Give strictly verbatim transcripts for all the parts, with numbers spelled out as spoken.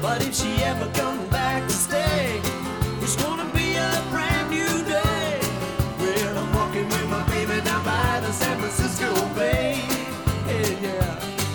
But if she ever comes back to stay, it's gonna be a brand new day. Well, I'm walking with my baby down by the San Francisco Bay. Yeah, yeah.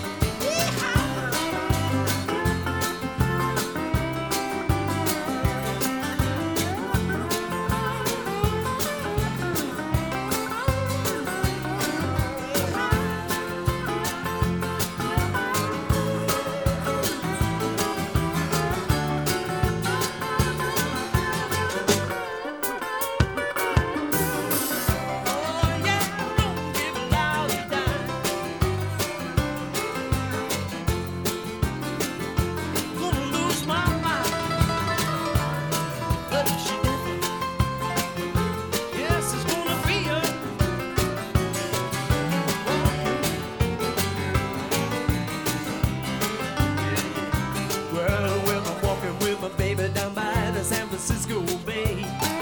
San Francisco Bay.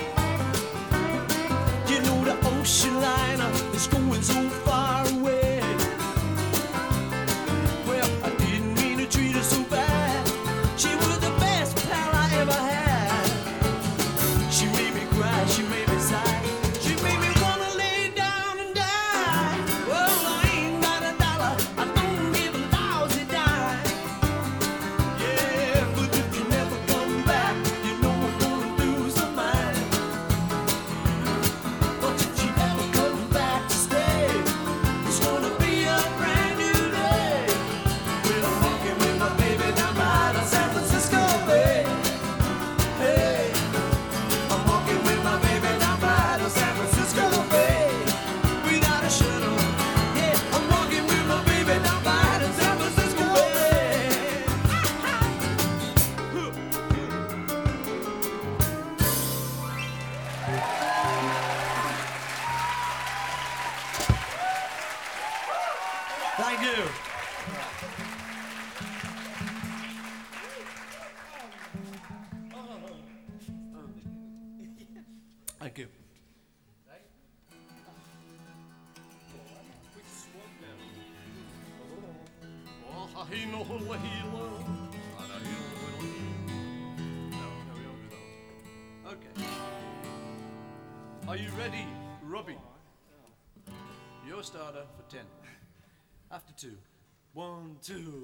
You know the ocean liner is going so far away. Well, I didn't mean to treat her so bad. She was the best pal I ever had. She made me cry, she made me sigh, she made me wanna lay down and die. Well, I ain't got a dollar, I don't give a lousy dime. Yeah, but if you never come back, you know I'm gonna lose my mind. But if she ever comes back to stay, it's gonna be a brand new day. Well, I'm walking with my baby down by the San Francisco Bay. Hey, I'm walking with my baby down by the San Francisco Bay. Without a shuttle, yeah, I'm walking with my baby down by the San Francisco Bay. Thank you. Thank you. Okay. Are you ready, Robbie? Your starter for ten. After two. One, two.